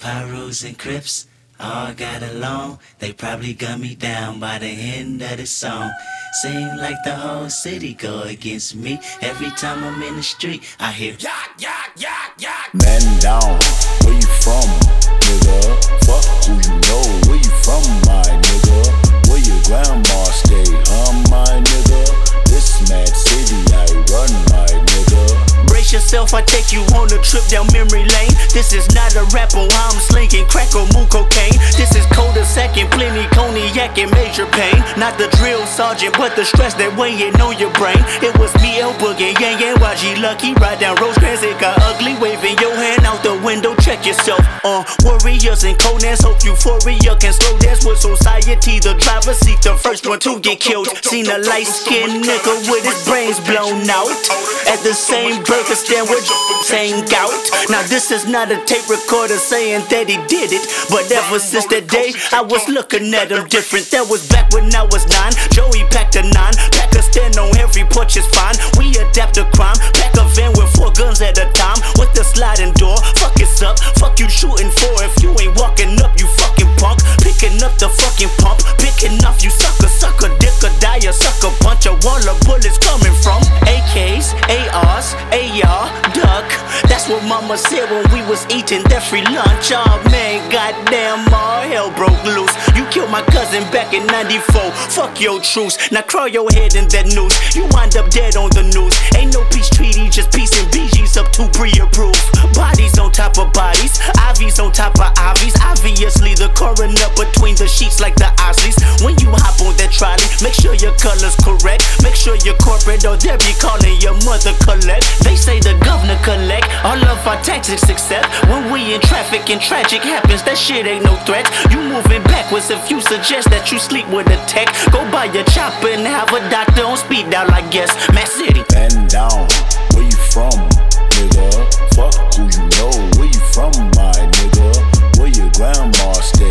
Pyrus and Crips all got along, they probably gun me down by the end of the song. Seem like the whole city go against me. Every time I'm in the street, I hear yak, yak, yak, yak. Man down, where you from, nigga? Fuck who you know, where you from, my nigga? Where your grandma stay, my nigga? This mad city I run, my nigga. Brace yourself, I take you on a trip down memory lane. This is not a rap on how I'm slinging crack or moon cocaine. This is cul-de-sac and plenty cognac and major pain. Not the drill sergeant, but the stress that weighing on your brain. It was me, El Boogie, Yang Yang, YG Lucky. Ride down Rosecrans, it got ugly. Waving your hand out the window, check yourself. Warriors and Conans, hope euphoria can slow dance with society. The driver seat, the first one to get killed. Seen a light-skinned nigga with his brains blown out at the same burger stand with same gout. Now this is not a tape recorder saying that he did it, but ever since that day I was looking at him different. That was back when I was 9. Joey packed a 9, pack a stand on every porch is fine. We adapt to crime, pack a van with 4 guns at a time with the sliding door. Fuck it's up, fuck you shooting for. If you ain't walking up, you fucking punk. Picking up the fucking pump, picking off you sucker, sucker dick or die a sucker punch. A wall of bullets coming from AKs, ARs, AR, duck. That's what mama said when we was eating that free lunch. Oh man, goddamn, all hell broke loose. You killed my cousin back in 94. Fuck your truce. Now crawl your head in that noose. You wind up dead on the news. Ain't no peace treaty, just peace and BG's up to pre-approved. Bodies on top of bodies, IVs on top of IVs. Obviously the coroner between the sheets like the Osleys. When you hop on that trolley, make sure your color's correct. Make sure you're corporate or they'll be calling your mother collect. They say the governor collect all of our taxes except when we in traffic and tragic happens. That shit ain't no threat. You moving backwards if you suggest that you sleep with a tech. Go buy your chopper and have a doctor on speed dial, I guess. Mass City. Man down, where you from, nigga? Fuck who you know, where you from, my nigga? Where your grandma stay,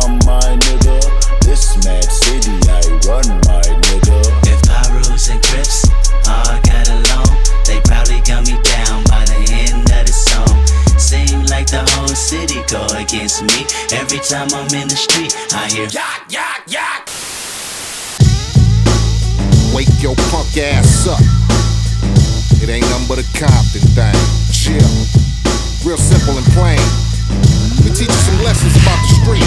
my nigga? This mad city I run, my nigga. If Pyrus and Crips all got along, they probably gun me down by the end of the song. Seem like the whole city go against me. Every time I'm in the street, I hear yak, yak, yak. Wake your punk ass up. It ain't nothing but a Compton thing. Chill. Real simple and plain. We teach you some lessons about the street.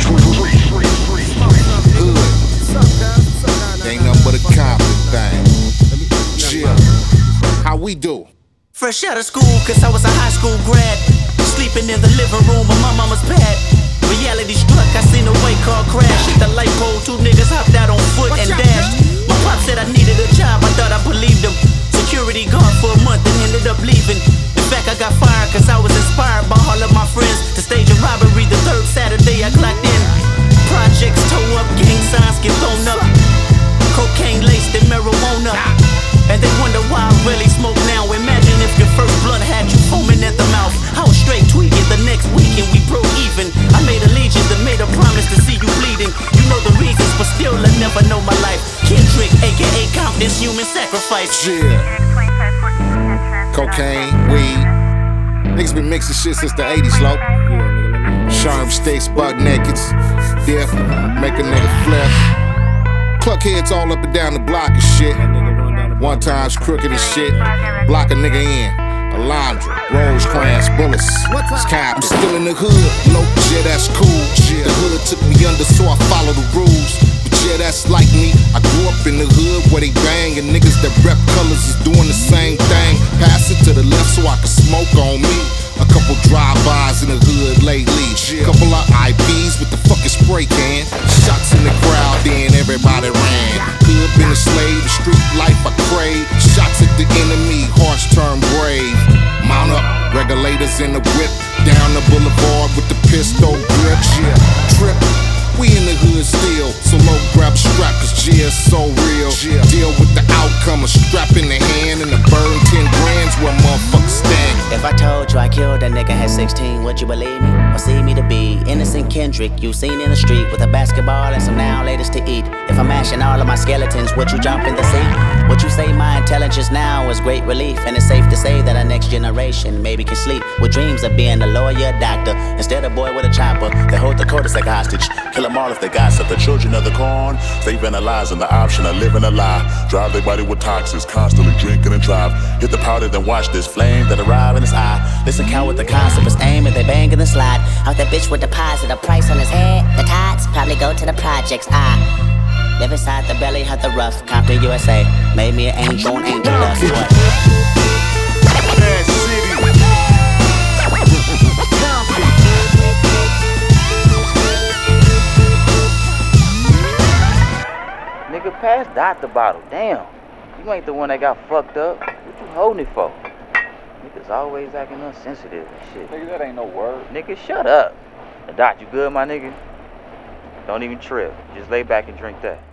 Hood. It ain't nothing but a Compton thing. Chill. How we do? Fresh out of school, cause I was a high school grad. Sleeping in the living room of my mama's pad. Reality struck, I seen a white car crash. Hit the light pole, 2 niggas hopped out on foot and dashed. My pop said I needed a job, I thought I believed him. Security guard for a month and ended up leaving. In fact, I got fired cause I was inspired by all of my friends to stage a robbery the 3rd Saturday I clocked in. Projects toe up, gang signs get thrown up. Cocaine laced and marijuana. And they wonder why I really smoke now. Imagine if your first blunt had you foaming at the mouth. I was straight tweaking the next weekend, we broke even. I made allegiance and made a promise to see you bleeding. You know the reasons, but still I never know my life. Kendrick, aka Compton's human sacrifice. Yeah. Cocaine, weed. Niggas been mixing shit since the 80s, low. Sharp sticks, buck nakeds. Dip, make a nigga flip. Cluck heads all up and down the block and shit. One time's crooked as shit. Block a nigga in. Alondra, Rosecrans, bullets. Sky, I'm still in the hood. Nope, yeah, that's cool. The hood took me under, so I follow the rules. But yeah, that's like me. I grew up in the hood where they bang, and niggas that rep colors is doing the same thing. Pass it to the left so I can smoke on me. A couple drive-bys in the hood lately. Couple of IPs with the fucking spray can. Shots in the crowd, then everybody ran. Hood been a slave, the street life I crave. Shots at the enemy, hearts turn brave. Mount up, regulators in the whip. Down the boulevard with the pistol grip. Trip, we in the hood still. So low, grab a strap, cause G's so real. Deal with the outcome, a strap in the hand and a burn 10 grand's where motherfuckers stand. If I told you I killed a nigga at 16, would you believe me? Or see me to be innocent Kendrick you seen in the street with a basketball and some now latest to eat. If I'm mashing all of my skeletons, would you jump in the sea? Would you say my intelligence now is great relief? And it's safe to say that our next generation maybe can sleep with dreams of being a lawyer, doctor, instead of boy with a chopper. They hold the codice like hostage, kill them all if they gossip. The children of the corn, they vandalizing the option of living a lie. Drive their body with toxins, constantly drinking and drive. Hit the powder, then watch this flame that arrive in his eye. Listen, count with the concept is aim and they bang in the slide. Out that bitch with deposit a price on his head. The tots probably go to the projects. Live inside the belly of the rough. Compton, USA. Made me an angel on angel dust. What? Bad city. Nigga, pass Dot the bottle. Damn. You ain't the one that got fucked up. What you holding it for? Niggas always acting insensitive and shit. Nigga, that ain't no word. Nigga, shut up. Dot, you good, my nigga? Don't even trip. Just lay back and drink that.